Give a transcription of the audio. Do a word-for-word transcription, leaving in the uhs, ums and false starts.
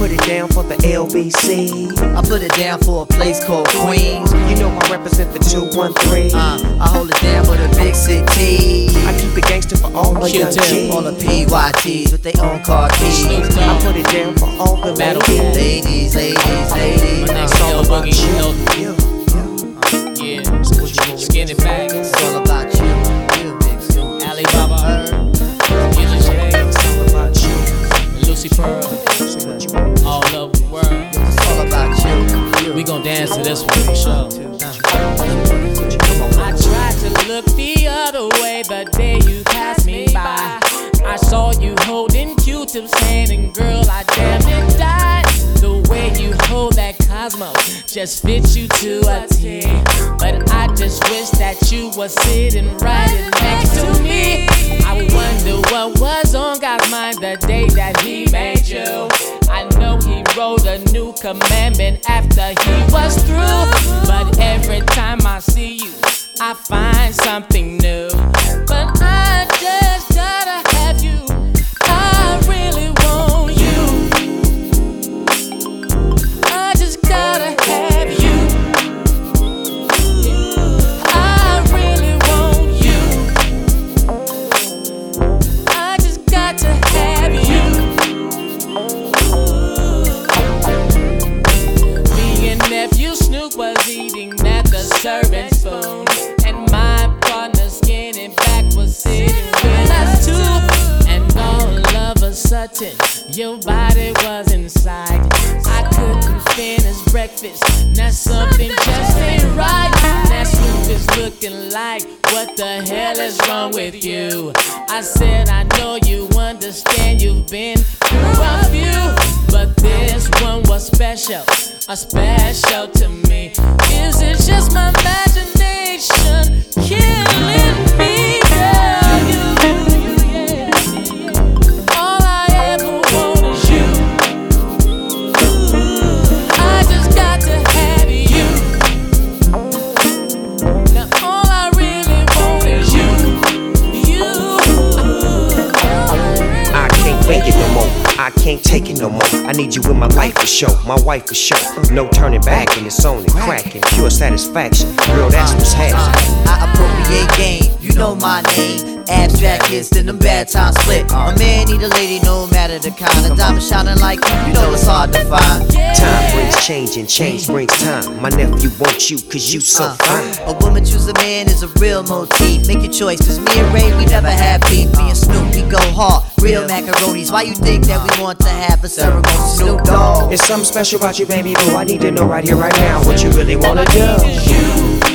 put it down for the L B C. I put it down for a place called Queens. You know I represent the two one three. Uh, I hold it down for the big city. I keep it gangster for all my young G's. All the P Y Ts with their own car keys. I put it down for all the Ladies, ladies. ladies, ladies. My It's all about you. you. Yeah, skinny fat. It's all about you. You, big Sue. Alibaba, Gilly It's all about you. and Lucy Pearl, all over the world. It's all about you. You. We gon' dance to this one for sure. I tried to look the other way the day you passed me by. I saw you holding Q-Tip's hand, and girl, I damn near died. The way you hold that Cosmo just fits you to a T. But I just wish that you were sitting right next to me. I wonder what was on God's mind the day that He made you. I know He wrote a new commandment after He was through. But every time I see you, I find something new. But I just gotta have you. I really want you. I just gotta have you. I really want you. I just got to have you. Me and nephew Snoop was eating at the serving spoon, and my partner Skinny Back was sitting with us too. And all of a sudden, your body was inside. I couldn't finish breakfast. Now something just ain't right. Now Snoop is looking like, what the hell is wrong with you? I said, I know you understand you've been through a few, but this one was special, a special to me. Is it just my imagination killing me? Yeah, you, you, yeah. All I ever want is you. I just got to have you. Now all I really want is you. You. I can't fake it no more. I can't take it no more. I need you in my life for sure. My wife for sure. No turning back, and it's only cracking. Pure satisfaction. Girl, that's what's happening. I appropriate game, you know my name. Abstract hits, then them bad times split. A man need a lady, no matter the kind. A diamond shining like you, you know it's hard to find. Time brings change, and change brings time. My nephew wants you, cause you so Uh, fine. A woman choose a man is a real motif. Make your choice, cause me and Ray, we never have beef. Me and Snoop, we go hard. Real macaronis. Why you think that we want to have a ceremony? Snoop Dogg. There's something special about you, baby boo. I need to know right here, right now, what you really wanna do. You.